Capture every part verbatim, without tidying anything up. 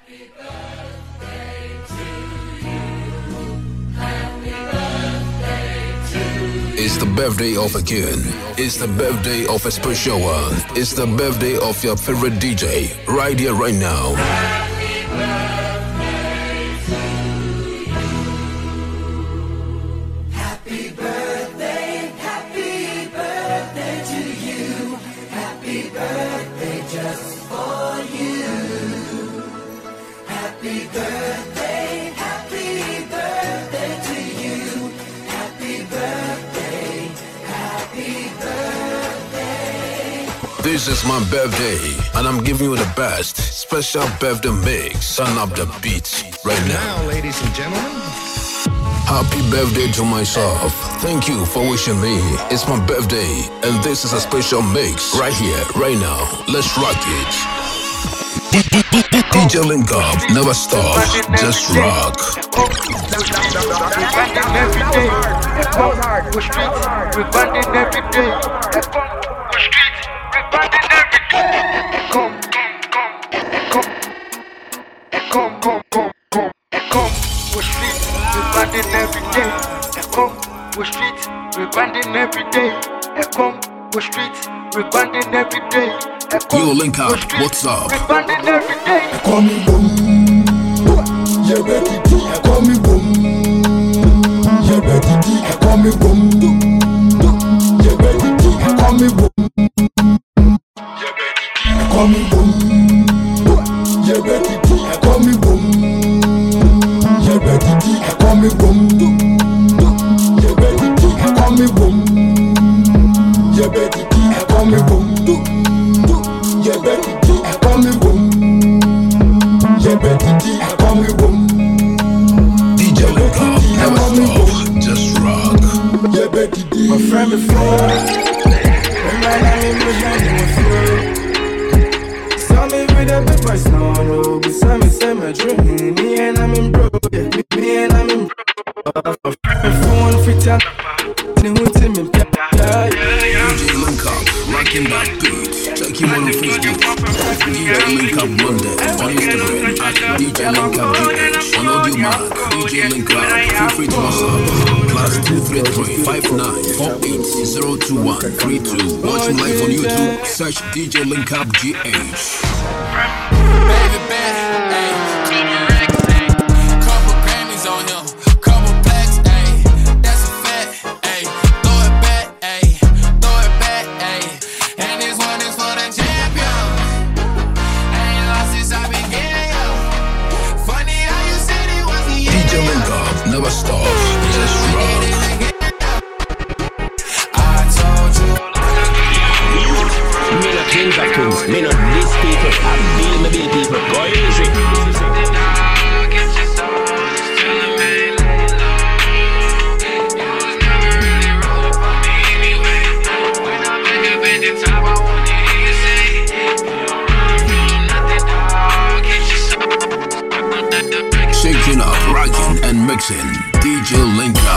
It's the birthday of a king. It's the birthday of a special one. It's the birthday of your favorite D J. Right here, right now. Happy birthday to you. Happy birthday, happy birthday to you. Happy birthday just for you. Happy birthday, happy birthday to you. Happy birthday, happy birthday. This is my birthday, and I'm giving you the best special birthday mix. Turn up the beats right now. Now, ladies and gentlemen. Happy birthday to myself. Thank you for wishing me. It's my birthday, and this is a special mix right here, right now. Let's rock it. D J Link Up, never stop, just rock. We're banding every day. We're streets. We're banding every day. We're streets. We're banding every day. Come, come, come, come, come, come, come, come. We're streets. We're banding every day. Come, we're streets. We're banding every day. Come, we're streets. We're banding every day. Yo, Link Up, what's up? We're banding every day. Call me boom. You ready to call me boom. You ready to call me boom. You ready to call me boom. Call me boom. You ready to call me boom. You ready to call me boom. You ready to call me boom. You ready to call me boom. You ready to call me boom. You ready to call me boom. D J Link Up, never stop, just rock. You ready to my friend before. When my name was running with you. Saw me with a big voice, no, no. Beside me, say my dream. Me and I'm in bro, yeah. Me, me and I'm in bro. Phone fit and new team in D J Link Up, rocking that beat. Check him on Facebook. D J Link Up Monday on Instagram at D J Link Up G H. On Audio Mark, D J Link Up. Feel free to WhatsApp plus two three three five nine four eight zero two one three two. Watch him live on YouTube. Search D J Link Up G H. Baby, baby, ayy, couple Grammys on him, couple plaques, ayy, that's a fact, ayy, throw it back, ayy, throw it back, ayy, and this one is for the champion. Ain't lost since I began, yo. Funny how you said it was the D J Link Up, never stop, just rock. I told you Me not change of things, me not these people. I feel me be people, go easy. Shaking up, rocking and mixing. D J Link Up.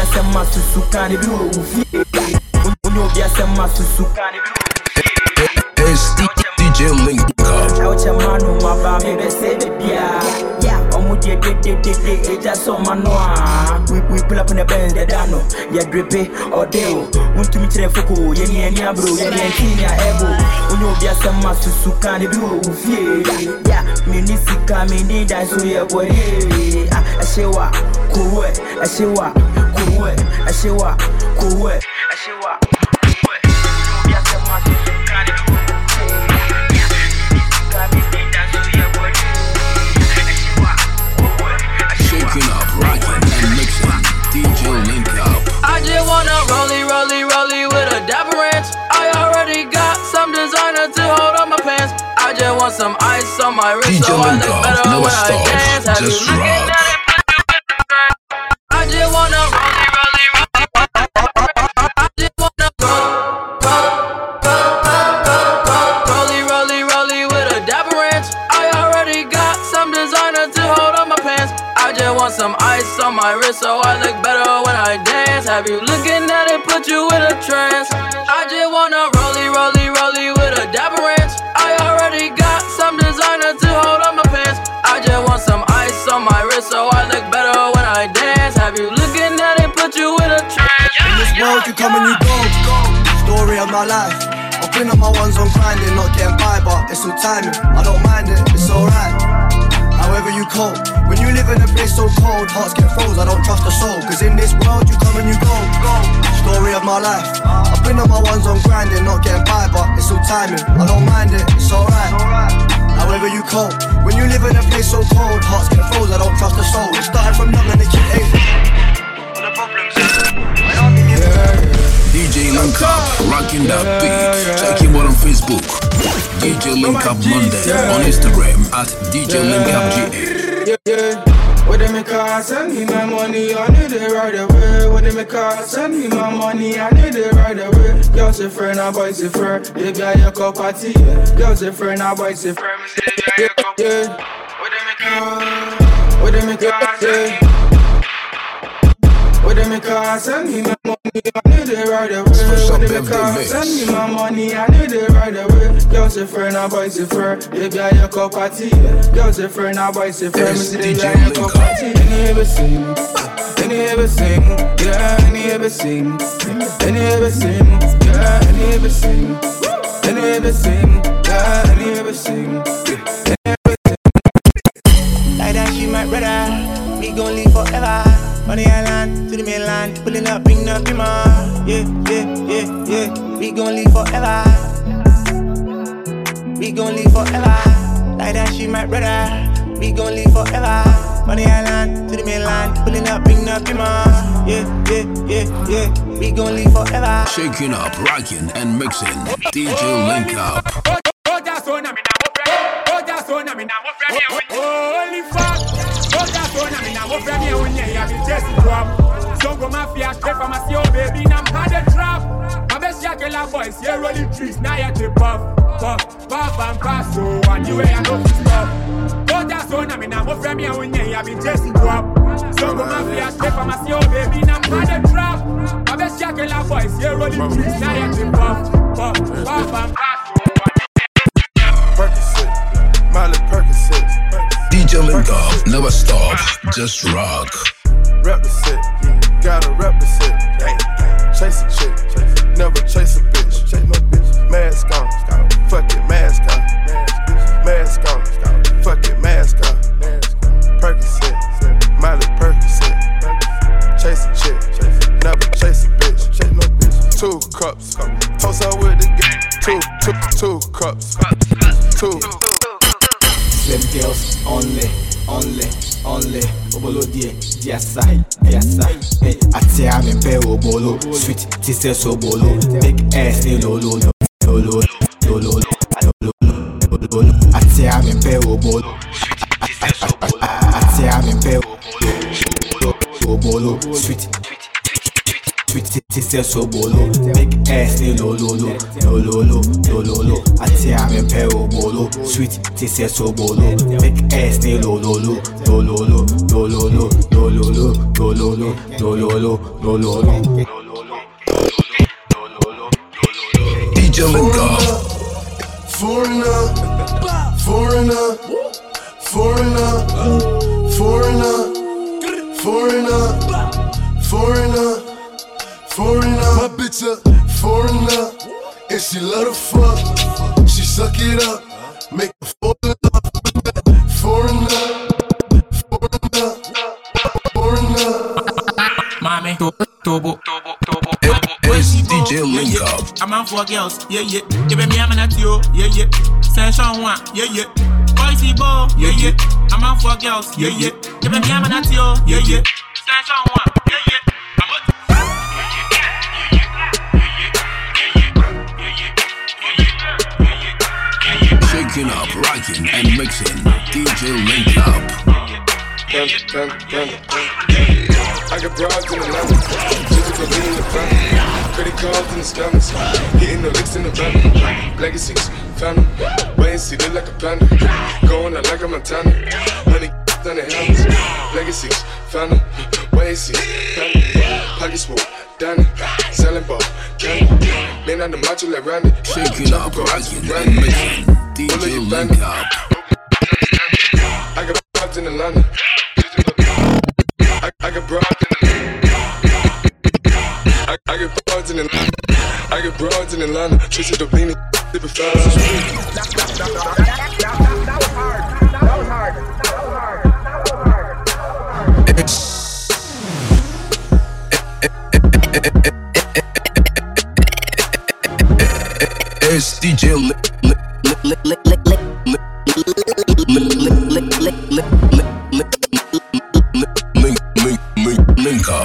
It's D J Link Up. We we pull up in the bend, the dano, ya drippy or deo. Want to meet the Fuku, Yenny and Yabro, Yenny and Tina Ebo. When you be a summer to Sukani, yeah, Minisika, Mini, that's who you're boy. I say what, cool, I say what, cool, I say what, cool, I say what. Shaking up, rocking and mixing. D J Link Up. I just wanna rollie, rollie, rollie with a dapper ranch. I already got some designer to hold on my pants. I just want some ice on my wrist so I look better when I dance. Have you looking at it? I just wanna rollie, rollie, rollie. I just wanna rollie, rollie, rollie with a dapper ranch. I already got some designer to hold on my pants. I just want some ice on my wrist so I look better when I dance. Have you looking at it, put you in a trance. I just wanna rollie, rollie, rollie with a dapper ranch. I already got some designer to hold on my pants. I world, you come and you go. Story of my life. I've been on my ones on grinding, not getting by, but it's all timing. I don't mind it, it's alright. However you cope, when you live in a place so cold, hearts get froze, I don't trust a soul. Cause in this world you come and you go. Story of my life. I've been on my ones on grinding, not getting by, but it's all timing. I don't mind it, it's alright. However you cope, when you live in a place so cold, hearts get froze, I don't trust a soul. It started from young and the kid ain't. All the problems, yeah. D J Link Up, rocking that beat. Check him out on Facebook. D J Link Up Monday. On Instagram at D J Link Up G A. Yeah, yeah. What they make her send me my money, I need it right away. What they make her send me my money, I need it right away. Girls say friend, our boys say friend. Baby, I your cup of tea. Girls say friend, our boys say friend. Yeah, yeah. What they make her, what they make her say. What they make her send me my money, I need it right away. What they make her send me my money, I need it right away. Girls say friend, our boys say friend. Baby, I your cup of tea. Girls say friend, our boys say friend. Baby, I your cup of tea. Any ever sing, any ever sing, yeah, any ever sing, any ever sing, yeah, any ever sing, any ever sing, yeah, any ever sing, any ever sing. Like that, she my brother. We gon' live forever. On the island, to the mainland, pulling up, bring up your man. Yeah, yeah, yeah, yeah. We gon' live forever. We gon' live forever. Like that, she my brother. We gon' live forever. On the island, to the mainland, pulling up, bring up your man. Yeah, yeah, yeah, yeah. We gon' live forever. Shaking up, rocking and mixing. D J Link Up. Holy fuck. I'm from here when you hear me just drop. Songo mafia straight from a C O baby, I'm had a drop. My best yakela boys, here rolling trees, now you tip puff. Puff, puff and pass, so and you ain't no stop. Go down so I mean I'm from here when you hear me just drop. Songo mafia straight from a C O baby, I'm had a drop. My best yakela boys, here rolling trees, now you tip puff. Puff, puff and pass, so Percocet, Miley Percocet. D J Link Up, never stop, just rock. Rep the set, gotta rep the set. Chase a chick, never chase a bitch. Mask on, fuck it, mask on. Mask on, fuck it, mask on. Percocet, Miley Percocet. Chase a chick, never chase a bitch. Two cups, toast out with the game. Two, two, two cups, two. Slim girls only, only, only. Obolo die, dia side, dia side. Hey, ati ame pe obolo, sweet tiste so bolo. Big ass ni lo lo lo lo lo lo lo lo lo lo. Ati ame pe obolo, ati ame pe obolo, sweet. Sweet tiste so bolo, big ass ni lo lo lo lo lo lo lo lo lo. Ati ame pe obolo, sweet tiste so bolo, big ass ni lo lo lo lo lo lo lo lo lo lo lo lo lo lo lo lo lo lo. D J Link Up. Foreigner, foreigner, foreigner, foreigner, foreigner, foreigner. Foreigner, my bitch a foreigner, and she love to fuck. She suck it up, make her fall in love. Foreigner, foreigner, foreigner. Mommy, tobo, tobo, tobo, tobo. It's D J Link Up. I'm on for girls, yeah, yeah. Give me a minute, yo, yeah, yeah. Session one, yeah, yeah. Boysy ball, yeah, yeah. I'm on for girls, yeah, yeah. Give me a minute, yo, yeah, yeah. Session one, yeah, yeah. Shaking up, rocking and mixing. D J Link Up. I got broads in the Atlanta, physical lean in the family, credit cards in the scammers, hitting the licks in the van, legacies, family, wait and see, look like a panda, going out like a Montana, money on the helmets, legacies, family, wait and see, family, pockets full, Danny, selling ball, candy, man on the macho like Randy, shaking up, rocking and mixing. D J Link Up. I got broads in Atlanta. I, I got broads in the I, I get in Atlanta, Tracy Dobini, sipping fast and sweet. That was hard. That was hard. That was hard. That was hard. It's D J Link up.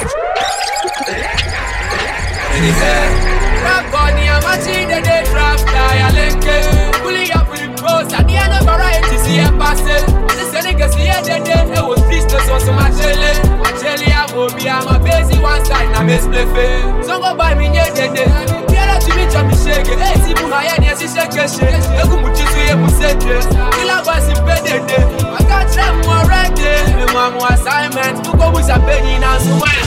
Rock on the machine, the day draft, I link it. Pulling up with the pros, at the end of variety, see a passing. This nigga see a dead day, it was business, so my jelly. My jelly, I will be, I'm a busy one side, I'm a spliffy. So go buy me, yeah, dead day. To me, jump me shake it. Hey, see, Buhaya, yes, you shake it. You go much to you, you say it. Kill a boss in bed, I got them more right there. The one more assignment. To go with a penny now, so why?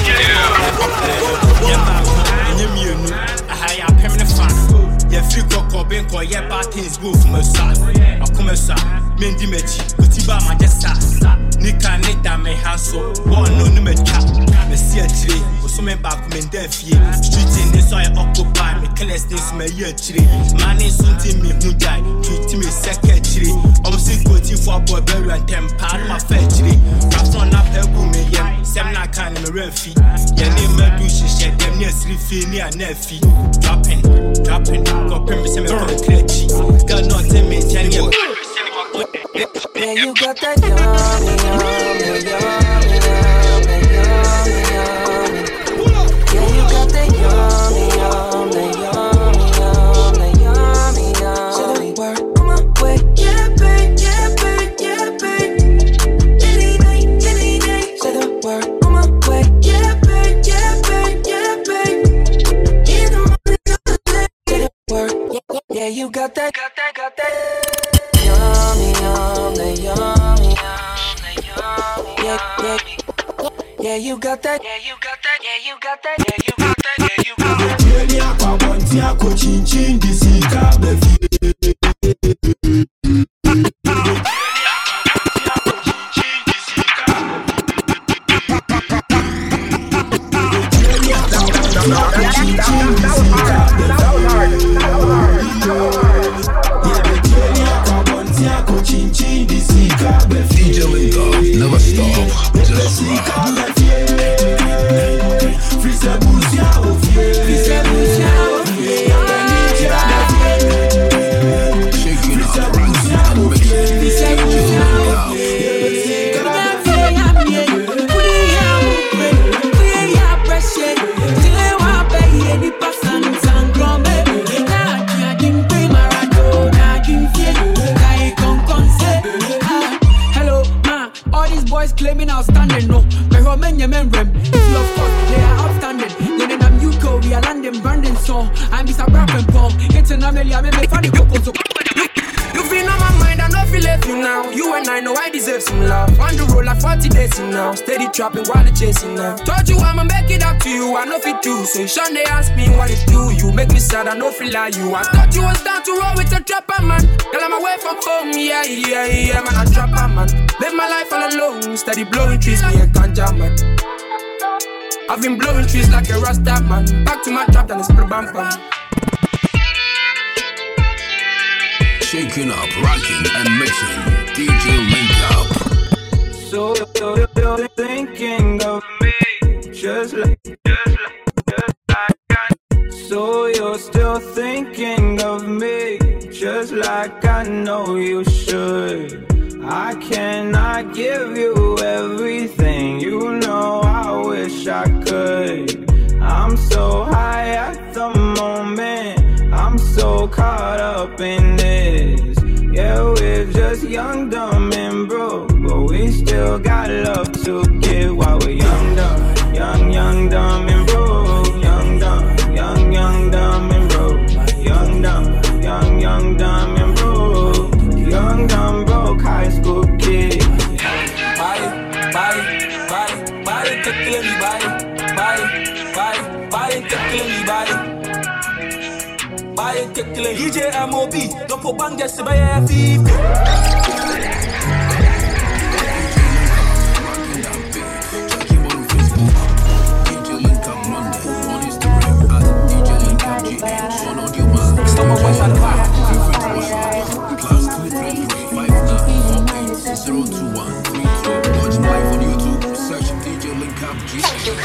Yeah, I have permanent fan. Yeah, free cock ben ko yeah bad things go from us. Akoma sa, mendi mechi, kutiba majesta. Nika neta me hanso, one no no me cha. Me see a tree, so me back me defie. Street in this I occupy, me cleanse this me year tree. Man is something me who die, treat me secretary. I'm sick with you for boy berry and temper my fetchery. Raps on up the boom me yeah, sem na can me refi. Yeah, name me do she share them near sleepy near nephew. Dropping, dropping, go pin me some crazy. Got nothing me tell you. Yeah, you got that yummy, yummy, yummy, yummy, yummy, yummy. Yeah, you got that yummy, yummy, yummy, yummy, yummy, yummy. So the word on my way, yeah, babe, yeah, babe, yeah, babe. Any night, any night. Say the word on my way, yeah, babe, yeah, babe, yeah, babe. In the morning, say the word, yeah, yeah, yeah, you got that, got that, got that. Yummy, yummy, yummy, yummy, yummy, yeah, yeah, yeah, you got that, yeah, you got that, yeah, you got that, yeah, you got that, yeah, you got that. Jeli akwa wanti ako chin chin disi kabefi. D J Link up, never stop, just rock. Shaking up, rising and mixing. D J Link up. Claiming outstanding, no. My Romania men rem. If you of course they are outstanding. Then I'm U K, we are London, Brandon, so I'm Mister Rap and Paul. It's an Amelia, me make funny couples. You feel on my mind, I know feel left you now. You and I know I deserve some love. On the road like forty days now. Steady trapping while the chasing now. Told you I'ma make it up to you, I know fit too. So Sean they ask me what it do. You make me sad, I know feel like you. I thought you was down to roll with a trapper man. Girl, I'm away from home, yeah, yeah, yeah, man, a trapper man. Live my life all alone, steady blowing trees, me a ganja man. I've been blowing trees like a Rasta man. Back to my trap and it's pretty bam bam. Shaking up, rocking and mixing. D J Link up. So you're thinking of me, just like, just like, just like I. So you're still thinking of me, just like I know you should. I cannot give you everything, you know I wish I could. I'm so high at the moment, I'm so caught up in this. Yeah, we're just young, dumb, and broke, but we still got love to give while we're young, dumb, young, young, dumb, and broke. Young, dumb, young, young, dumb, and broke. Young, dumb, young, young, dumb, and broke. Young, dumb, broke high school kid. Body, body, body, body, tickling me, body, body, body, body, tickling me, body. Body tickling. D J M O B, don't put bang just by a thief. D J Link up Monday on Instagram at D J Link up G H on Audio Man.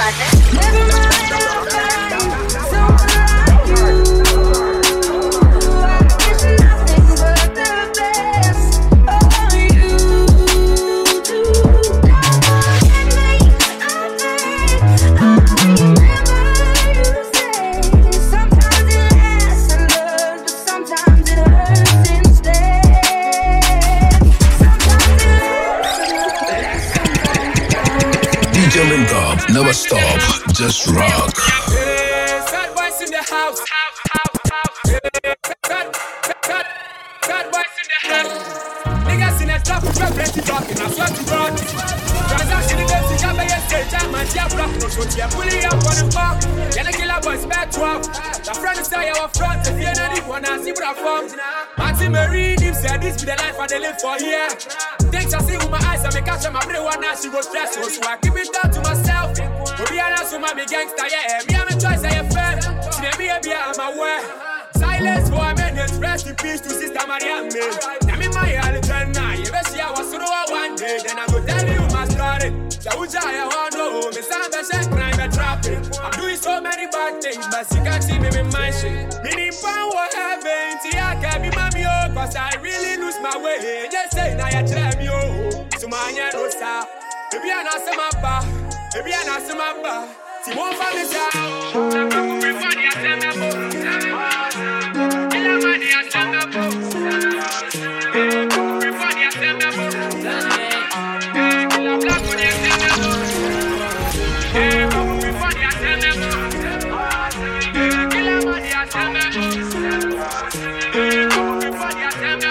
Never stop, just rock. Hey, sad boys in the house. Hey, sad, sad, sad boys in the house. Niggas in the trap, we're plenty talking. I swear to God. Transaction in the city, I'm a state time and tear block. No show, tear pulling up on the park. You're the killer boys, back twelve. The friend is say our front. If you're not the one, I see what I found. Martin Marine, him said this be the life I live for here. Things I see with my eyes, I make catch my brain one now she go stress. So I keep it down to myself. But be honest with my big gangster, yeah. Me and my choice, I have fed. See them here, be out of my way. Silence for a minute, rest in peace to Sister Mariam. Now me my all the time now. You bet she I was through one day. Then I go tell you my story. So which I want to know. Me sound the same crime, I trap it. I'm doing so many bad things, but you can't see me in my shit. Me need power heaven, see I can't be mommy, oh. Cause I really lose my way. Just say now you try me, oh. So my hand no stop. Baby, I know some of my Baby, I know some of my Si mon femme est ça Everybody has them above Everybody has them above Everybody has them above Everybody has them above Everybody has them above Everybody has them above Everybody has them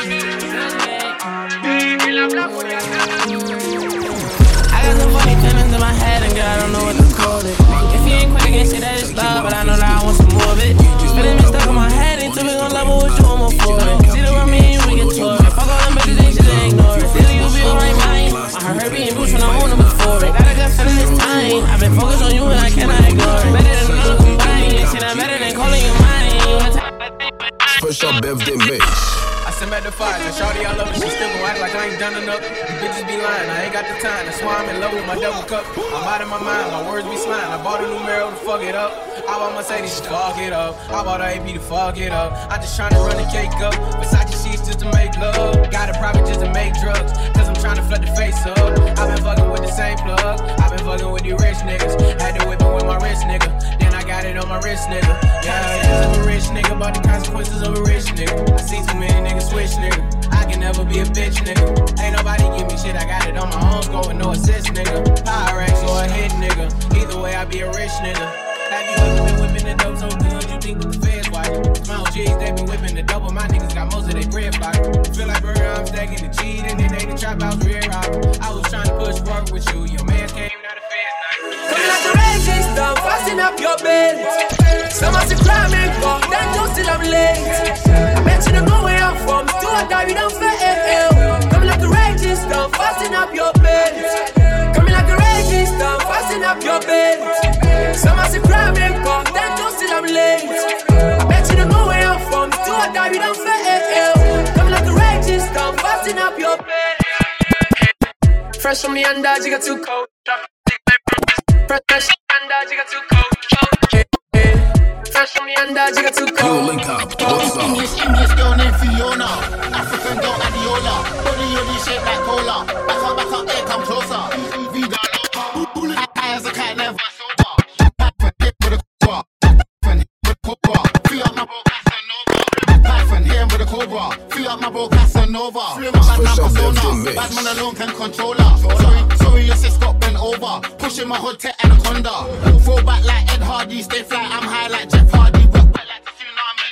I got some funny feelings in my head and girl, I don't know what to call it. If you ain't quick against shit, that is love, but I know that I want some more of it. Feeling me stuck in my head, ain't too big on level with you, I'm for it. See the run me and we get tore it. Fuck all them bitches, they should ignore it. Still you be on right mind. I heard her being boots when I own them before it. Got a good feeling this time. I've been focused on you and I cannot ignore it. Better than another combined. Shit, I'm better than calling you mine. Special birthday mix. I send back the fire, now shawty I love it, she still gon' act like I ain't done enough. You bitches be lying, I ain't got the time, that's why I'm in love with my double cup. I'm out of my mind, my words be slime. I bought a new Merrill to fuck it up. I bought Mercedes to fuck it up. I bought a A P to fuck it up. I'm just tryna run the cake up. Versace sheets just to make love. Got a profit just to make drugs. Cause I'm tryna flood the face up. I've been fucking with the same plug. I've been fucking with the rich niggas. Had to whip it with my wrist nigga. Then I got it on my wrist nigga. Yeah, yeah, I'm a rich nigga, but the consequences of a rich nigga. I seen too many niggas switch nigga. I can never be a bitch nigga. Ain't nobody give me shit, I got it on my own. Score with no assist nigga. Power ranks or a hit nigga. Either way, I be a rich nigga. Have you ever been whipping the dope so good you think that the feds watch? My O Gs, they been whipping the double. My niggas got most of their bread block. Feel like burger, I'm stacking the cheese and then they the trap house rear out. I was trying to push work with you. Your man came, now the feds night. Coming like the raging storm, fasten up your belt. Someone's a crime and go, then just till I'm late. I mention the go where I'm from, do or die, we don't fail. Coming like the raging storm, fasten up your belt. Coming like the raging storm, fasten up your belt. Someone's a crime and go, then just till I'm late. I bet you don't know where I'm from, do or die, we don't fail. Coming like the raging storm, fasten up your belt. Fresh from the under, you got too cold. Fresh from the under, you got too cold. Fresh from the under, you got too cold. Yo, link up, what's up? English, English girl named Fiona. African girl Adiola. Body yoddy shaped like cola. Back up, back up, here, come closer. Vida loca. High as a cat, never sober. Python, hit with a cobra. Python, hit with a cobra. Feel up my bro, Casanova. Python, hit with a cobra. Feel up my bro, Casanova. Feel my bad man persona. Bad man alone can control her. Sorry, sorry, your sis got bent over. Pushing my hood to Anaconda. Throw back like Ed Hardy. Stay fly, I'm high like Jeff Hardy. Rock back like the tsunami.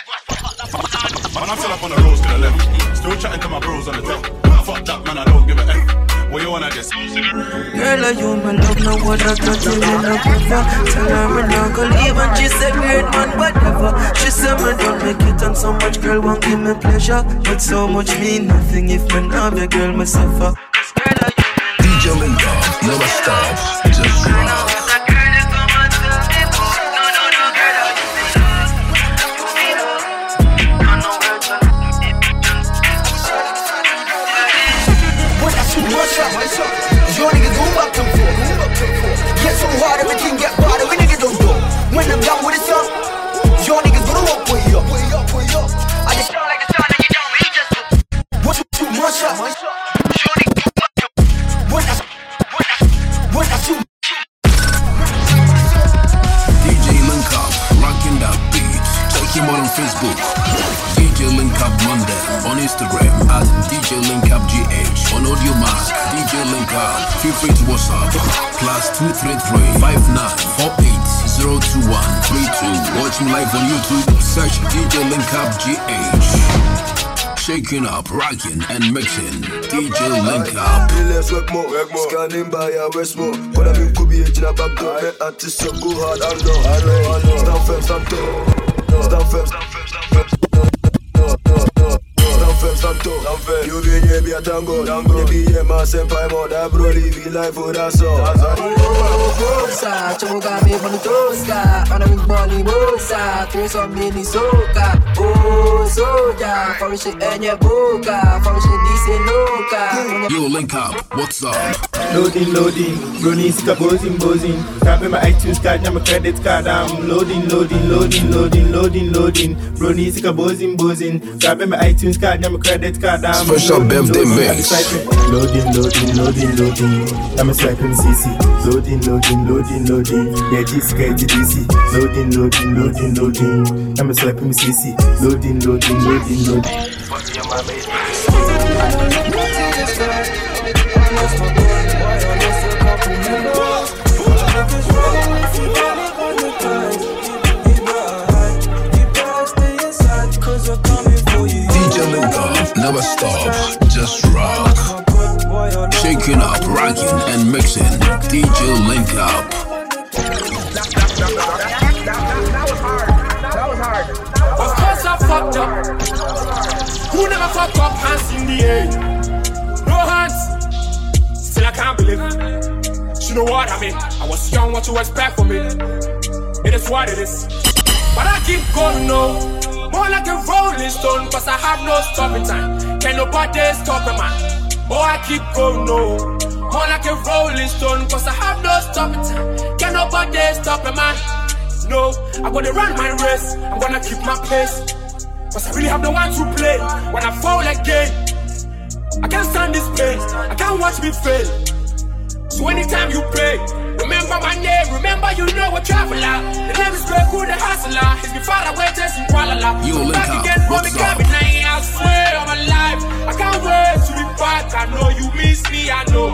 Man, I'm still up on the roads to the left. Still chatting to my bros on the top. Fuck that, man, I don't give a F. What you wanna just girl, are you my love? Now what I got till in a cover. Tell her I'm not gonna leave and she said great man, whatever. She said man, don't make it and so much girl won't give me pleasure. But so much mean nothing if man have a girl me suffer. D J Linka, never stop, just rock. Your niggas go back and forth. get so hard, everything get harder. We niggas don't go. When I'm down with the sun, your niggas gonna walk with you. I just sound like the sun and you down, me just what you do, one shot. Your niggas when I when I when I shoot. D J Link Up, rocking that beat. Check him out on Facebook. D J Link Up Monday on Instagram at D J Link Up G H. On Audio Mask, D J Link Up. Feel free to WhatsApp plus two three three five nine four eight zero two one three two. Watch me live on YouTube. Search D J Link Up G H. Shaking up, rocking and mixing. D J Link Up. Let's work more, scanning by our west more. But I mean, could be a jina back door. Me artist so go hard, I know, I know, I know. Stand firm, stand tall. Stand firm, stand firm, stand firm. Stand tall. You be here, be a tango. You be here, my senpai, more that bro. Live your life for that song. Bosa, choga me bonu toska. Ana mi boni bosa, tres on mini soka. Oh, soja, for shit enye boka, for shit dise loka. Yo, Link Up, what's up? Loading, loading, Brony sika bozing, bozing. Tapping my iTunes card, now my credit card. I'm loading, loading, loading, loading, loading, loading. Brony sika bozing, bozing. Tapping my iTunes card, now my credit card. I'm special birthday mix. Loading, loading, loading, loading. I'm a swiping C C. Loading, loading, loading, loading. Yeah, G C K T D C. Loading, loading, loading, loading. I'm a swiping C C. Loading, loading, loading, loading. D J Link Up, never stop, just rock. Shaking up, rocking and mixing. D J Link Up. That was hard. That was hard. Of course I fucked up. Who never fucked up? Hands in the air. No hands. Still I can't believe it. You know what I mean? I was young, what you expect from me? It is what it is. But I keep going, no. More like a rolling stone, cause I have no stopping time. Can nobody stop a man? Oh, I keep going, no. More like a rolling stone, cause I have no stopping time. Can nobody stop a man? No, I'm gonna run my race, I'm gonna keep my pace. Cause I really have no one to play. When I fall again, I can't stand this pain, I can't watch me fail. So anytime you pray, remember my name, remember you know a traveler. The name is Greg, who the hustler. He's been far away just in Kuala Lumpur. You Link Up, again, what's up? I swear on my life, I can't wait to be back. I know you miss me, I know.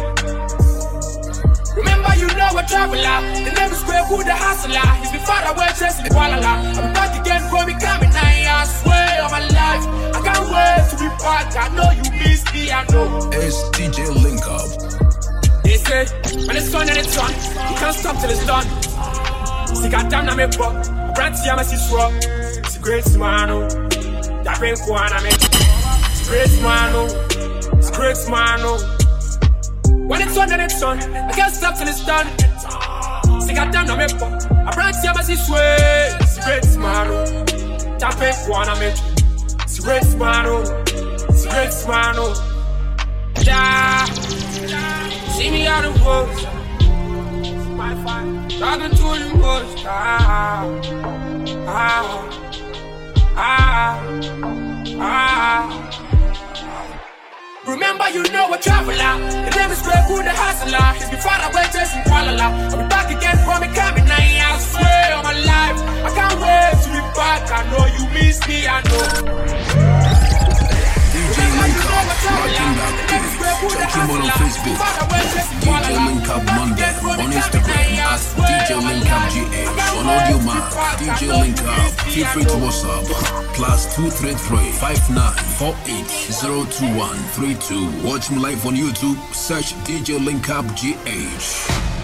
Remember you know a traveler. The name is Greg, who the hustler. He's been far away just in Kuala Lumpur. I'm back again, bro, me coming now. I swear on my life, I can't wait to be back. I know you miss me, I know. It's D J Link Up. They say, when it's done and it's done, you can't stop till it's done. See, goddamn, na me bro. Brand Tiama si swap. It's a great man, oh. That ain't cool, I mean. It's a great man, oh. It's a great man, oh. When it's done and it's done, I can't stop till it's done. See, goddamn, na me bro. Brand Tiama si swap. It's a great man, oh. That ain't cool, I mean. It's a great man, oh. It's a great man, oh. Yeah. See me out of words, my fine. Talking to the most. Ah, ah, ah, ah. Remember, you know a traveler. The name is Greg, who the hustler. He's been far away just in Kuala Lumpur. I'll be back again from me coming now. I swear on my life, I can't wait to be back. I know you miss me, I know. D J Link Up, rocking that beat. Check him out on Facebook. D J Link Up Monday on Instagram at D J Link Up G H. On Audio Mac, D J Link Up. Feel free to WhatsApp plus two three three five nine four eight zero two one three two. Watch me live on YouTube. Search D J Link Up G H.